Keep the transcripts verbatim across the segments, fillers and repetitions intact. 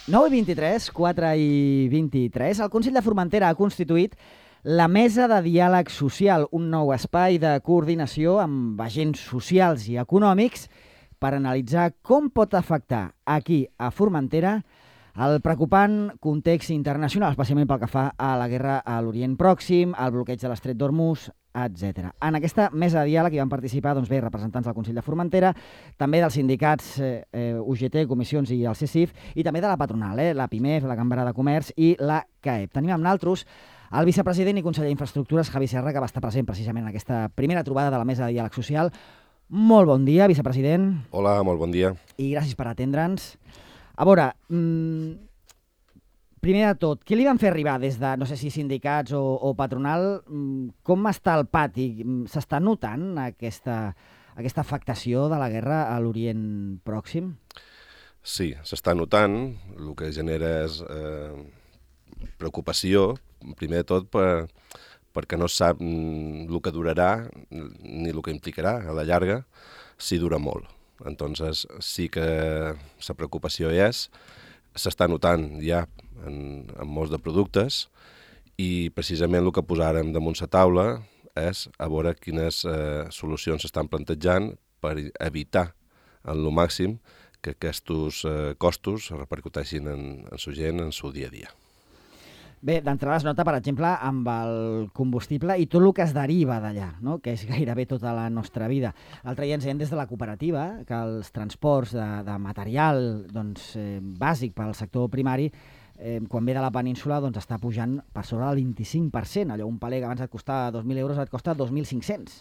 nou i vint-i-tres, quatre i vint-i-tres, el Consell de Formentera ha constituït la Mesa de Diàleg Social, un nou espai de coordinació amb agents socials i econòmics per analitzar com pot afectar aquí, a Formentera, el preocupant context internacional, especialment pel que fa a la guerra a l'Orient Pròxim, al bloqueig de l'Estret d'Hormuz, etcètera. En aquesta mesa de diàleg hi van participar doncs, bé, representants del Consell de Formentera, també dels sindicats eh, U G T, Comissions i el C C I F, i també de la patronal, eh, la PIMEF, la Cambra de Comerç i la C A E P. Tenim amb naltros el vicepresident i conseller d'Infraestructures, Javi Serra, que va estar present precisament en aquesta primera trobada de la mesa de diàleg social. Molt bon dia, vicepresident. Hola, molt bon dia. I gràcies per atendre'ns. A veure, mmm, primer de tot, què li van fer arribar des de, no sé si sindicats o, o patronal? Com està el pati? S'està notant aquesta, aquesta afectació de la guerra a l'Orient Pròxim? Sí, s'està notant. El que genera és eh, preocupació, primer de tot per, perquè no sap el que durarà ni el que implicarà a la llarga si dura molt. Entonces sí que la preocupació és, s'està notant ja en, en molts de productes i precisament el que posàrem damunt la taula és a veure quines eh, solucions s'estan plantejant per evitar en lo màxim que aquests eh, costos repercuteixin en, en la gent en el seu dia a dia. Bé, d'entrada es nota, per exemple, amb el combustible i tot el que es deriva d'allà, no? Que és gairebé tota la nostra vida. L'altre dia ens deien des de la cooperativa que els transports de, de material doncs, eh, bàsic per al sector primari, eh, quan ve de la península, doncs, està pujant per sobre del vint-i-cinc per cent. Allò, un paler que abans et costava dos mil euros, et costa dos mil cinc-cents.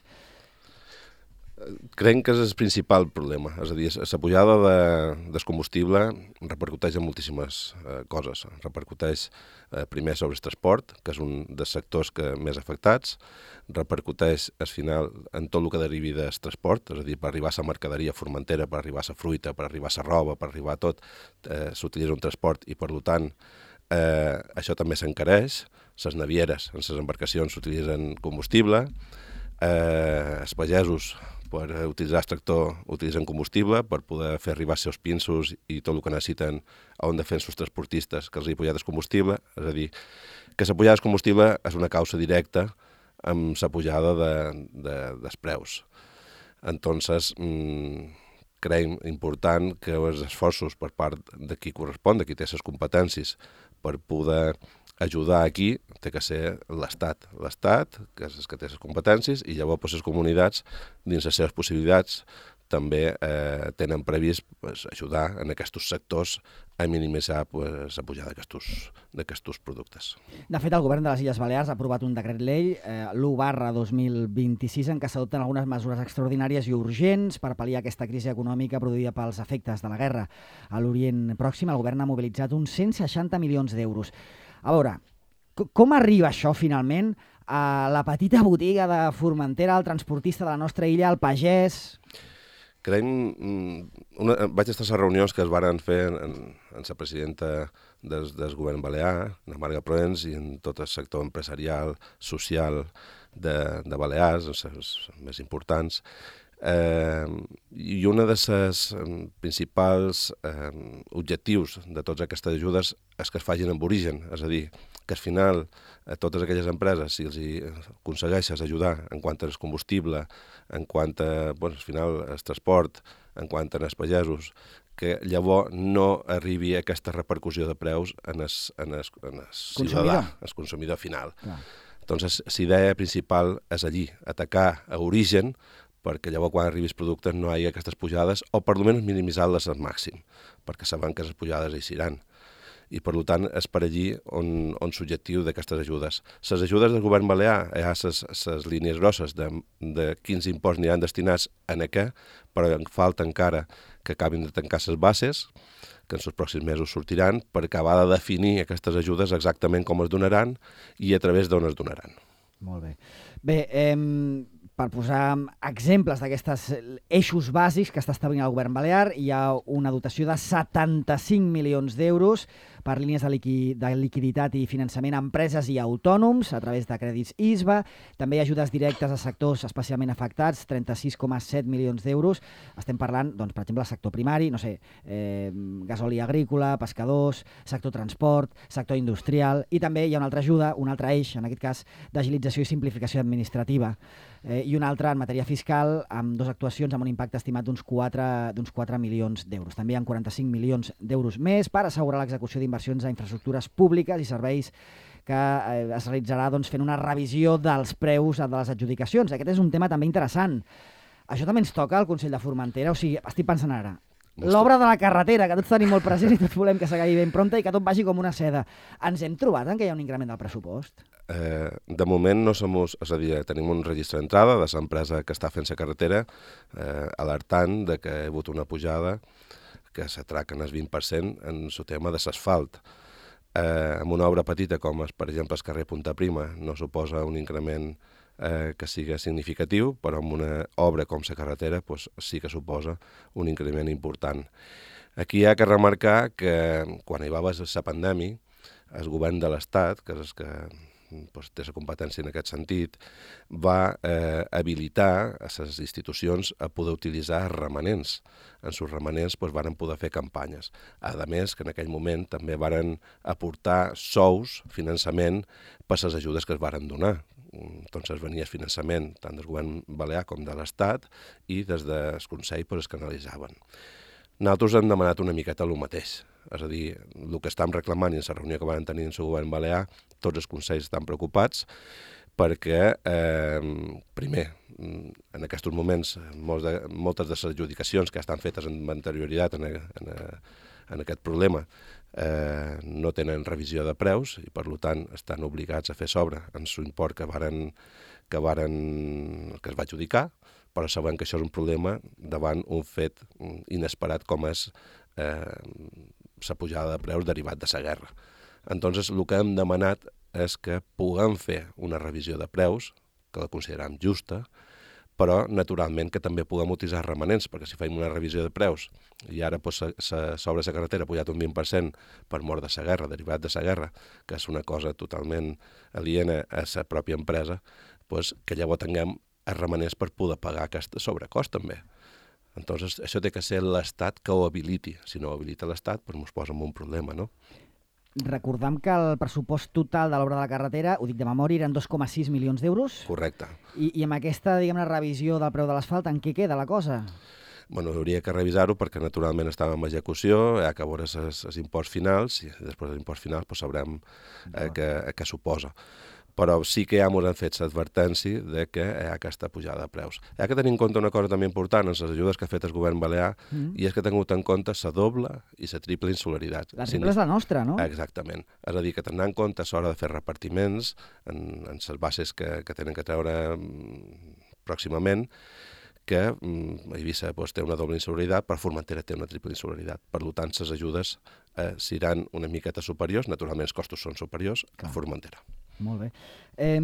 Creiem que és el principal problema, és a dir, la pujada de, del combustible repercuteix en moltíssimes eh, coses. Repercuteix eh, primer sobre el transport, que és un dels sectors que més afectats, repercuteix al final en tot el que derivi del transport, és a dir, per arribar a la mercaderia a Formentera, per arribar a la fruita, per arribar a la roba, per arribar a tot, eh, s'utilitza un transport i per tant eh, això també s'encareix. Les navieres, en les embarcacions s'utilitzen combustible, eh, els pagesos per utilitzar el tractor utilitzen combustible per poder fer arribar els seus pinsos i tot el que necessiten a on de fer els seus transportistes que els hi pujat el combustible. És a dir, que la pujada del combustible és una causa directa amb la pujada de, de, dels preus. Entonces, mmm, creiem important que els esforços per part de qui correspon, de qui té les competències per poder ajudar aquí, té que ser l'Estat. L'Estat, que és el que té les competències, i llavors pues, les comunitats, dins les seves possibilitats, també eh, tenen previst pues, ajudar en aquests sectors a minimitzar pues, la pujada d'aquests productes. De fet, el govern de les Illes Balears ha aprovat un decret llei, eh, l'u barra dos mil vint-i-sis, en què s'adopten algunes mesures extraordinàries i urgents per pal·liar aquesta crisi econòmica produïda pels efectes de la guerra a l'Orient Pròxim. El govern ha mobilitzat uns cent seixanta milions d'euros. A veure, com arriba això finalment a la petita botiga de Formentera, al transportista de la nostra illa, al pagès? Creiem, una, vaig estar a les reunions que es van fer en, en la presidenta des, del govern balear, la Marga Proens, i en tot el sector empresarial, social de, de Balears, els més importants. Eh, I un dels principals eh, objectius de totes aquestes ajudes és que es facin amb origen, és a dir, que al final a totes aquelles empreses, si els hi aconsegueixes ajudar en quant al combustible, en quant a, bueno, al final, el transport, en quant als pagesos, que llavors no arribi aquesta repercussió de preus en el, en el, en el ciutadà, el consumidor final. Clar. Entonces, la idea principal és allí, atacar a origen, perquè llavors quan arribis productes no hi ha aquestes pujades, o per almenys minimitzar-les al màxim, perquè saben que les pujades hi seran. I per tant és per allí on, on l'objectiu d'aquestes ajudes. Les ajudes del govern balear hi ha les línies grosses de, de quins imposts aniran destinats en què, però falta encara que acabin de tancar les bases, que en els pròxims mesos sortiran, per acabar de definir aquestes ajudes exactament com es donaran i a través d'on es donaran. Molt bé. Bé, eh, per posar exemples d'aquests eixos bàsics que està establint el govern balear, hi ha una dotació de setanta-cinc milions d'euros per línies de, liqui de liquiditat i finançament a empreses i autònoms a través de crèdits I S B A. També hi ha ajudes directes a sectors especialment afectats, trenta-sis coma set milions d'euros. Estem parlant, doncs, per exemple, del sector primari, no sé, eh, gasoli agrícola, pescadors, sector transport, sector industrial, i també hi ha una altra ajuda, un altre eix, en aquest cas, d'agilització i simplificació administrativa. Eh, i una altra en matèria fiscal, amb dues actuacions amb un impacte estimat d'uns quatre milions d'euros. També hi ha quaranta-cinc milions d'euros més per assegurar l'execució d'inversions a infraestructures públiques i serveis que eh, es realitzarà doncs, fent una revisió dels preus de les adjudicacions. Aquest és un tema també interessant. Això també ens toca al Consell de Formentera, o sigui, estic pensant ara, l'obra de la carretera, que tots tenim molt present i tots volem que s'acabi ben prompte i que tot vagi com una seda. Ens hem trobat en què hi ha un increment del pressupost? Eh, de moment no som, és a dir, tenim un registre d'entrada de l'empresa que està fent la carretera, eh, alertant de que hi ha hagut una pujada que s'atraquen el vint per cent en el tema de l'asfalt. Eh, amb una obra petita com és, per exemple, el carrer Punta Prima, no suposa un increment eh, que sigui significatiu, però amb una obra com la carretera pues, sí que suposa un increment important. Aquí hi ha que remarcar que quan hi va haver la pandèmia, el govern de l'Estat, que és el que pues, té la competència en aquest sentit, va eh, habilitar a les institucions a poder utilitzar remanents. En els remanents pues, varen poder fer campanyes. A més, que en aquell moment també varen aportar sous, finançament, per les ajudes que es varen donar. Entonces venia el finançament tant del govern balear com de l'Estat i des del Consell pues, es canalitzaven. Nosaltres hem demanat una miqueta el mateix. És a dir, el que estem reclamant i en la reunió que van tenir en el govern balear, tots els consells estan preocupats perquè, eh, primer, en aquests moments, molts de, moltes de les adjudicacions que estan fetes amb anterioritat en, en, en aquest problema eh, no tenen revisió de preus i, per tant, estan obligats a fer sobre en l'import que, varen, que, varen, que es va adjudicar, però sabem que això és un problema davant un fet inesperat com és eh, la pujada de preus derivat de la guerra. Entonces, el que hem demanat és que puguem fer una revisió de preus, que la considerem justa, però, naturalment, que també puguem utilitzar remanents, perquè si fem una revisió de preus i ara pues, sobre la carretera ha pujat un vint per cent per mort de la guerra, derivat de la guerra, que és una cosa totalment aliena a la pròpia empresa, pues, que llavors tinguem els remanents per poder pagar aquest sobrecost també. Entonces, això té que ser l'Estat que ho habiliti. Si no ho habilita l'Estat, doncs ens posa en un problema, no? Recordem que el pressupost total de l'obra de la carretera, ho dic de memòria, eren dos coma sis milions d'euros. Correcte. I, i amb aquesta, diguem-ne, revisió del preu de l'asfalt, en què queda la cosa? Bueno, hauria que revisar-ho perquè naturalment estava en execució, hi ha que veure els imports finals i després dels imports finals pues, sabrem eh, què, què suposa. Però sí que ja ens han fet l'advertència de que hi ha aquesta pujada de preus. Hi ha que tenir en compte una cosa també important en les ajudes que ha fet el govern balear mm. i és que ha tingut en compte la doble i la triple insularitat. La triple és la nostra, no? Exactament. És a dir, que tenint en compte a l'hora de fer repartiments en, en les bases que, que tenen que treure pròximament, que mm, Eivissa pues, té una doble insularitat, però Formentera té una triple insularitat. Per tant, les ajudes eh, seran una miqueta superiors, naturalment els costos són superiors Clar. A Formentera. Molt bé. Eh,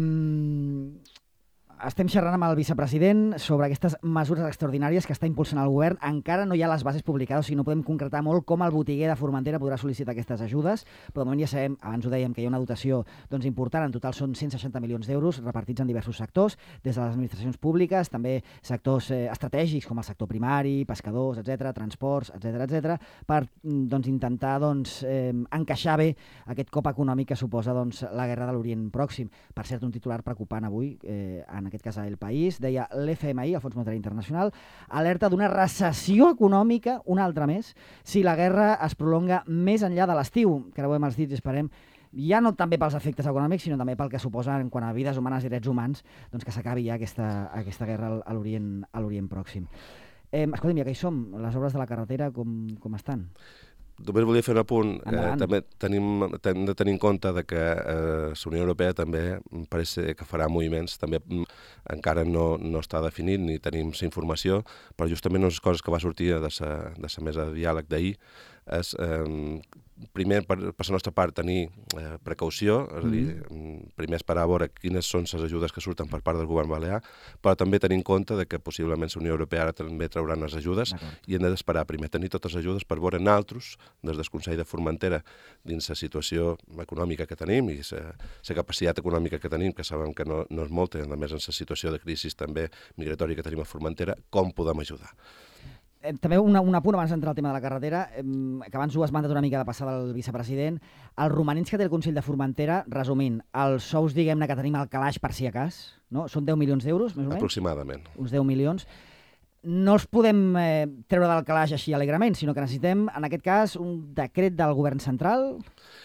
estem xerrant amb el vicepresident sobre aquestes mesures extraordinàries que està impulsant el govern. Encara no hi ha les bases publicades, o sigui, no podem concretar molt com el botiguer de Formentera podrà sol·licitar aquestes ajudes, però de moment ja sabem, abans ho dèiem, que hi ha una dotació doncs, important, en total són cent seixanta milions d'euros repartits en diversos sectors, des de les administracions públiques, també sectors eh, estratègics com el sector primari, pescadors, etcètera, transports, etcètera, etcètera, per doncs, intentar doncs, eh, encaixar bé aquest cop econòmic que suposa doncs, la guerra de l'Orient Pròxim. Per cert, un titular preocupant avui, eh, en aquest cas a El País, deia l'F M I, el Fons Monetari Internacional, alerta d'una recessió econòmica, una altra més, si la guerra es prolonga més enllà de l'estiu. Creuem els dits i esperem, ja no també pels efectes econòmics, sinó també pel que suposa en quant a vides humanes i drets humans, doncs que s'acabi ja aquesta, aquesta guerra a l'Orient a l'Orient Pròxim. Eh, escolta'm, ja que hi som, les obres de la carretera com, com estan? Només volia fer un apunt. Eh, també tenim, hem de tenir en compte de que eh, la Unió Europea també pareix que farà moviments, també encara no, no està definit ni tenim la informació, però justament unes coses que va sortir de la mesa de diàleg d'ahir és, eh, primer, per, per la nostra part, tenir eh, precaució, és a dir, mm. primer esperar a veure quines són les ajudes que surten per part del govern balear, però també tenir en compte de que possiblement la Unió Europea ara també trauran les ajudes i hem d'esperar primer tenir totes les ajudes per veure nosaltres, des del Consell de Formentera, dins la situació econòmica que tenim i la capacitat econòmica que tenim, que sabem que no, no és molta, i a més en la situació de crisi també migratòria que tenim a Formentera, com podem ajudar. També un apunt abans d'entrar al tema de la carretera, que abans ho has mandat una mica de passada al vicepresident. Els romanents que té el Consell de Formentera, resumint, els sous, diguem-ne, que tenim al calaix per si a cas, no? Són deu milions d'euros, més o menys? Aproximadament. Uns deu milions. No els podem eh, treure del calaix així alegrement, sinó que necessitem, en aquest cas, un decret del govern central.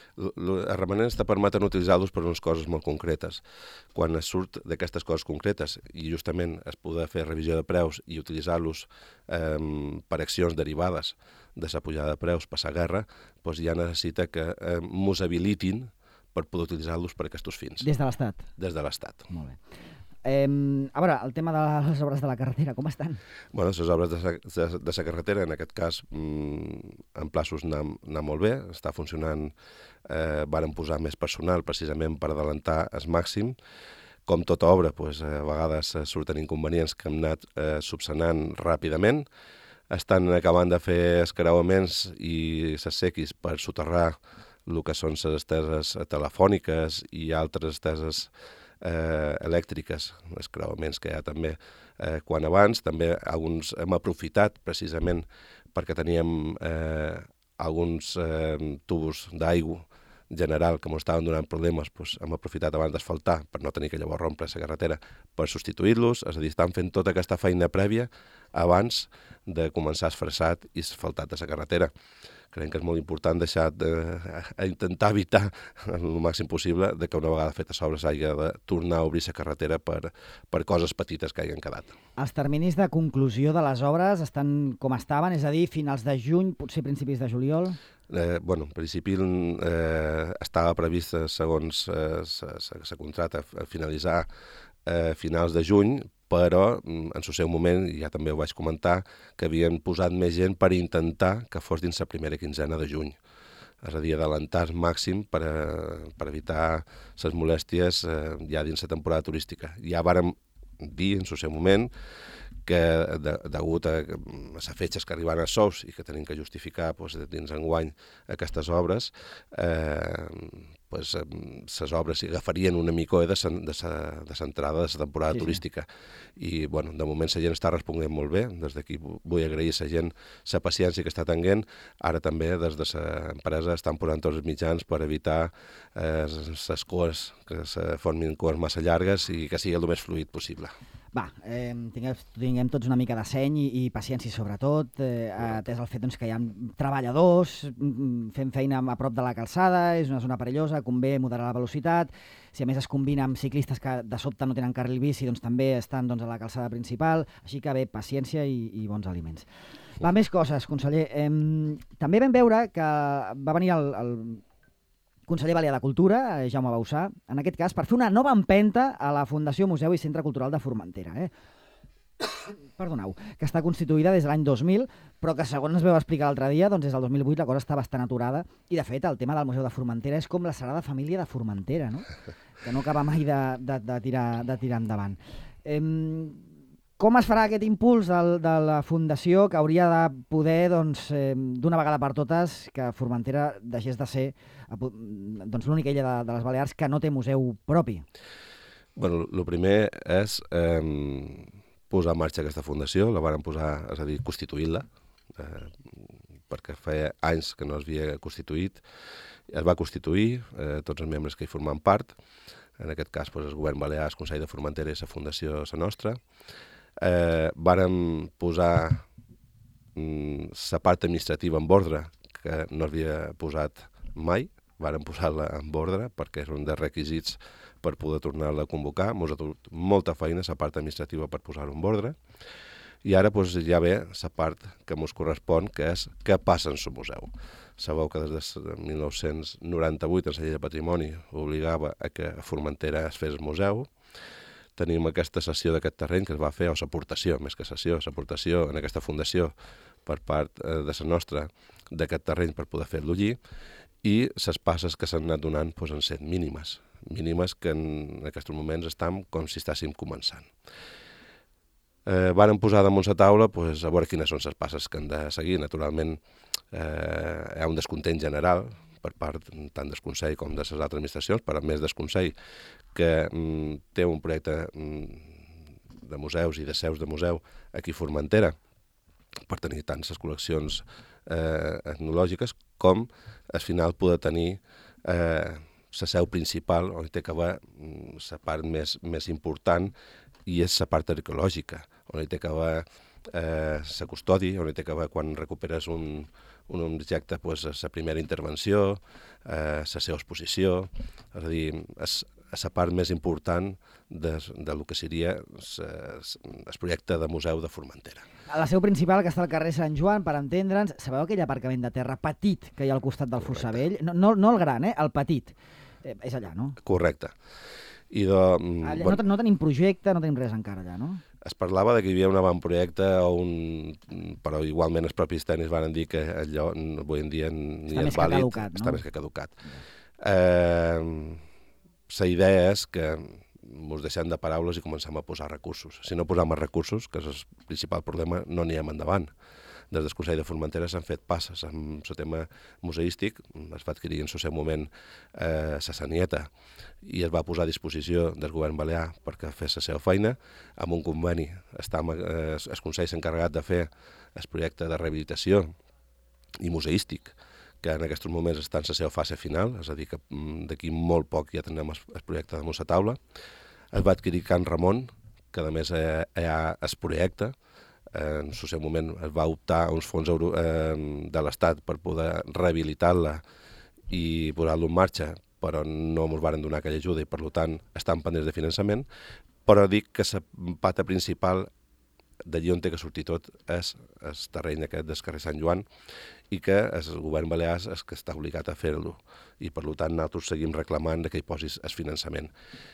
Els romanents te permeten utilitzar-los per unes coses molt concretes. Quan es surt d'aquestes coses concretes i justament es poder fer revisió de preus i utilitzar-los eh, per accions derivades de la pujada de preus per la guerra, doncs ja necessita que eh, mos habilitin per poder utilitzar-los per aquests fins. Des de l'Estat? Des de l'Estat. Molt bé. Eh, a veure, el tema de les obres de la carretera, com estan? Bueno, les obres de la, de, de la carretera, en aquest cas, mmm, en plaços anar, anar molt bé, està funcionant, eh, varen posar més personal precisament per adelantar el màxim. Com tota obra, doncs, a vegades surten inconvenients que hem anat eh, subsanant ràpidament. Estan acabant de fer escaravaments i les sequis per soterrar el que són les esteses telefòniques i altres esteses Eh, elèctriques, els creuaments que hi ha també eh, quan abans. També alguns hem aprofitat precisament perquè teníem eh, alguns eh, tubos d'aigua general que ens estaven donant problemes, doncs hem aprofitat abans d'asfaltar per no tenir que llavors rompre la carretera per substituir-los, és a dir, estan fent tota aquesta feina prèvia abans de començar esfressat i asfaltat de la carretera. Creiem que és molt important deixar de, a intentar evitar el màxim possible de que una vegada fetes obres hagi de tornar a obrir la carretera per, per coses petites que hagin quedat. Els terminis de conclusió de les obres estan com estaven, és a dir, finals de juny, potser principis de juliol? Eh, bueno, en principi eh, estava previst, segons eh, la contracta, a finalitzar a finals de juny, però en el seu moment, ja també ho vaig comentar, que havien posat més gent per intentar que fos dins la primera quinzena de juny. És a dir, adelantar el màxim per, a, per evitar les molèsties eh, ja dins la temporada turística. Ja vàrem dir en el seu moment que, de, degut a les fetges que arriben als sous i que tenim que justificar doncs, dins enguany aquestes obres, eh, pues, les obres s'hi agafarien una mica de l'entrada de la temporada sí, turística. Sí. I, bueno, de moment la gent està responent molt bé. Des d'aquí vull agrair a la gent la paciència que està tenint. Ara també des de l'empresa estan posant tots els mitjans per evitar les eh, coes, que se formin coes massa llargues i que sigui el més fluid possible. Va, eh, tinguem, tinguem tots una mica de seny i, i paciència sobretot, eh, atès el fet doncs, que hi ha treballadors fent feina a prop de la calçada, és una zona perillosa, convé moderar la velocitat, si a més es combina amb ciclistes que de sobte no tenen carril bici, doncs també estan doncs, a la calçada principal, així que bé, paciència i, i bons aliments. Va, més coses, conseller. Eh, també vam veure que va venir el... el conseller balear de Cultura, Jaume Bausà, en aquest cas, per fer una nova empenta a la Fundació Museu i Centre Cultural de Formentera. Eh? Perdoneu, que està constituïda des de l'any dos mil, però que segons ens vau explicar l'altre dia, doncs des del dos mil vuit la cosa està bastant aturada, i de fet el tema del Museu de Formentera és com la Sagrada Família de Formentera, no? Que no acaba mai de, de, de, tirar, de tirar endavant. Eh, Com es farà aquest impuls de, de la Fundació que hauria de poder, doncs, eh, d'una vegada per totes, que Formentera deixés de ser doncs, l'única illa de, de les Balears que no té museu propi? Bueno, el primer és eh, posar en marxa aquesta fundació, la varen posar, és a dir, constituir-la, eh, perquè feia anys que no s'havia constituït. Es va constituir, eh, tots els membres que hi formen part, en aquest cas doncs, el govern balear, el Consell de Formentera i la fundació la nostra. Eh, vàrem posar mm, la part administrativa en ordre, que no havia posat mai, vàrem posar-la en ordre perquè és un dels requisits per poder tornar-la a convocar. Ens ha tingut molta feina la part administrativa per posar-ho en ordre. I ara doncs, ja ve la part que ens correspon, que és què passa en el museu. Sabeu que des de mil nou-cents noranta-vuit la llei de patrimoni obligava a que a Formentera es fes el museu. Tenim aquesta cessió d'aquest terreny que es va fer, o l'aportació, més que cessió, l'aportació en aquesta fundació per part eh, de la nostra d'aquest terreny per poder fer-lo allí, i les passes que s'han anat donant doncs, han set mínimes, mínimes que en aquests moments estem com si estàssim començant. Eh, varen posar damunt la taula doncs, a veure quines són les passes que han de seguir. Naturalment, eh, hi ha un descontent general per part tant del Consell com de les altres administracions, per a més del Consell, que mm, té un projecte mm, de museus i de seus de museu aquí a Formentera, per tenir tant les col·leccions eh, etnològiques com al final poder tenir eh, la seu principal on hi té que haver la part més, més important, i és la part arqueològica, on hi té que haver eh, la custòdia, on hi té que haver quan recuperes un, un objecte, pues, la primera intervenció, eh, la seva exposició, és a dir, és la part més important de, de lo que seria el projecte de museu de Formentera. La seu principal, que està al carrer Sant Joan, per entendre'ns, sabeu aquell aparcament de terra petit que hi ha al costat del Fossavell? No, no, no el gran, eh? El petit. Eh, és allà, no? Correcte. I de, allà, bueno, no, no tenim projecte, no tenim res encara allà, no? Es parlava de que hi havia un avantprojecte, o un... però igualment els propis tècnics van dir que allò avui en dia ni està és vàlid, caducat, no? Està més que caducat. Eh, la idea és que ens deixem de paraules i comencem a posar recursos. Si no posem els recursos, que és el principal problema, no anirem endavant. Des del Consell de Formentera s'han fet passes amb el tema museístic, es va adquirir en el seu moment eh, la Sanieta, i es va posar a disposició del govern balear perquè fes la seva feina, amb un conveni. Estam, eh, el Consell s'ha encarregat de fer el projecte de rehabilitació i museístic, que en aquests moments està en la seva fase final, és a dir, que d'aquí molt poc ja tindrem el projecte damunt la taula. Es va adquirir Can Ramon, que a més hi ha el projecte. En el seu moment es va optar a uns fons euro, eh, de l'Estat per poder rehabilitar-la i posar-lo en marxa, però no ens van donar aquella ajuda i, per tant, estan pendents de finançament. Però dic que la pata principal d'allí on té que sortir tot és el terreny aquest del carrer Sant Joan, i que el govern balear és que està obligat a fer-lo, i per tant nosaltres seguim reclamant que hi posis el finançament.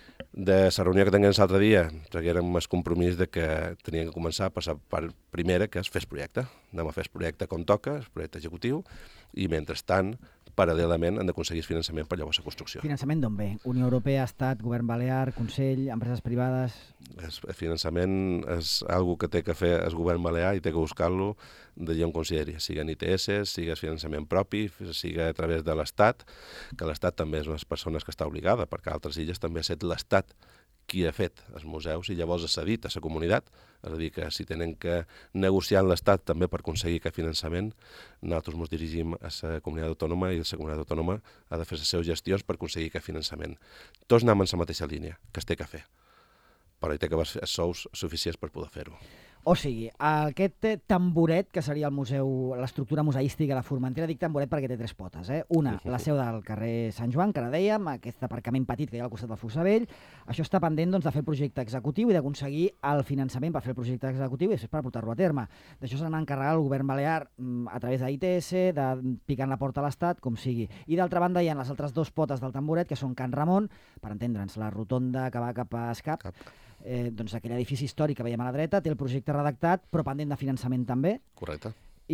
De la reunió que tinguem l'altre dia, traguérem el compromís de que tenien que començar a passar per primera, que és fer el projecte. Anem a fer el projecte com toca, el projecte executiu, i mentrestant, paral·lelament, han d'aconseguir el finançament per llavors la construcció. Finançament d'on ve? Unió Europea, Estat, Govern Balear, Consell, empreses privades? El finançament és algo que té que fer el govern balear i té que buscar-lo d'allà on consideri, sigui en I T S, sigui el finançament propi, sigui a través de l'Estat, que l'Estat també és una de les persones que està obligada, perquè altres illes també ha estat l'Estat qui ha fet els museus i llavors ha cedit a la comunitat. És a dir, que si tenen que negociar amb l'Estat també per aconseguir aquest finançament, nosaltres ens dirigim a la comunitat autònoma i la comunitat autònoma ha de fer les seves gestions per aconseguir aquest finançament. Tots anem en la mateixa línia, que es té que fer, però hi té que haver sous suficients per poder fer-ho. O sigui, aquest tamboret, que seria el museu, l'estructura museística de Formentera, dic tamboret perquè té tres potes, eh? Una, la seu del carrer Sant Joan, que ara dèiem, aquest aparcament petit que hi ha al costat del Fossavell. Això està pendent doncs, de fer el projecte executiu i d'aconseguir el finançament per fer el projecte executiu i després per portar-lo a terme. D'això se n'ha encarregat el govern balear a través de I T S, de picant la porta a l'Estat, com sigui. I d'altra banda hi ha les altres dues potes del tamboret, que són Can Ramon, per entendre'ns, la rotonda que va cap a Escap, Eh, doncs aquell edifici històric que veiem a la dreta, té el projecte redactat, però pendent de finançament també. Correcte.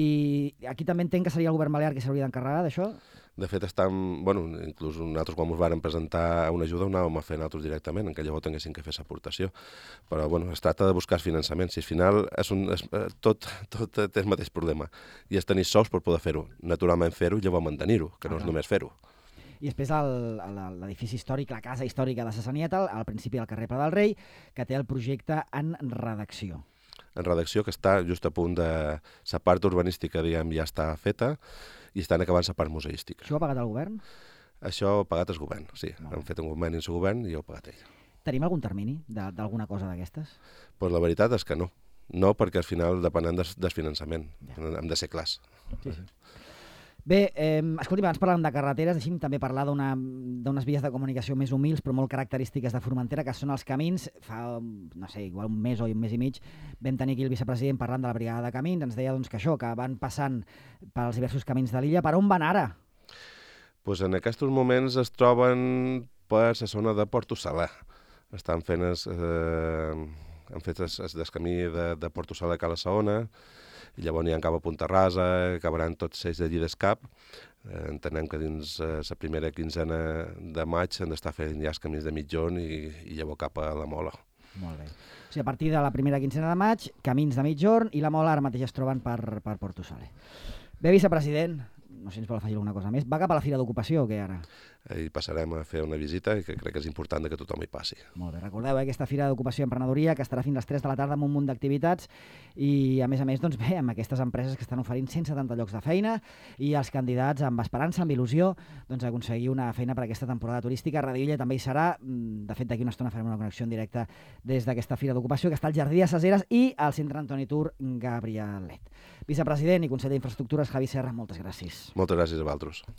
I aquí també entenc que seria el govern balear que s'hauria d'encarregar d'això? De fet, estem, bueno, inclús nosaltres quan ens vàrem presentar una ajuda ho anàvem a fer nosaltres directament, en què llavors tinguessin que fer l'aportació. Però bueno, es tracta de buscar finançament. Si al final és un, és, tot, tot té el mateix problema. I és tenir sous per poder fer-ho. Naturalment fer-ho i llavors mantenir-ho, que no és només fer-ho. I després l'edifici històric, la casa històrica de la Sanieta, al principi del carrer Pla del Rei, que té el projecte en redacció. En redacció, que està just a punt de... La part urbanística, diguem, ja està feta i estan acabant la part museística. Això ho ha pagat el govern? Això ho ha pagat el govern, sí. No. Han fet un conveni en el govern i ho ha pagat ell. Tenim algun termini d'alguna cosa d'aquestes? Pues la veritat és que no. No, perquè al final depenem del, del finançament. Ja. Hem de ser clars. Sí, sí. Bé, eh, escolti, abans parlàvem de carreteres, deixi'm també parlar d'unes vies de comunicació més humils, però molt característiques de Formentera, que són els camins. Fa, no sé, igual un mes o un mes i mig vam tenir aquí el vicepresident parlant de la brigada de camins, ens deia doncs, que això, que van passant pels diversos camins de l'illa. Per on van ara? Pues en aquests moments es troben per la zona de Porto Salà. Estan fent es, eh, han fet el, el camí de, de Porto Salà a Cala Saona, i llavors n'hi ha cap a Pontarrasa, acabaran tots ells allí d'escap. Eh, entenem que dins la eh, primera quinzena de maig han d'estar fent ja els camins de mitjorn i, i llavors cap a la Mola. Molt bé. O sigui, a partir de la primera quinzena de maig, camins de mitjorn i la Mola ara mateix es troben per, per Porto Soler. Bé, vicepresident, no sé si ens vol afegir alguna cosa més. Va cap a la Fira d'Ocupació o què ara? I passarem a fer una visita i que crec que és important que tothom hi passi. Molt bé, recordeu eh, aquesta Fira d'Ocupació i Emprenedoria que estarà fins a les tres de la tarda amb un munt d'activitats i a més a més, doncs bé, amb aquestes empreses que estan oferint cent setanta llocs de feina i els candidats amb esperança, amb il·lusió, doncs aconseguir una feina per aquesta temporada turística. Radio Illa també hi serà. De fet, d'aquí una estona farem una connexió en directe des d'aquesta Fira d'Ocupació que està al Jardí de Ses Eres i al Centre Antoni Tur Gabrielet. Vicepresident i conseller d'Infraestructures Javi Serra, moltes gràcies. Moltes gràcies a vosaltres.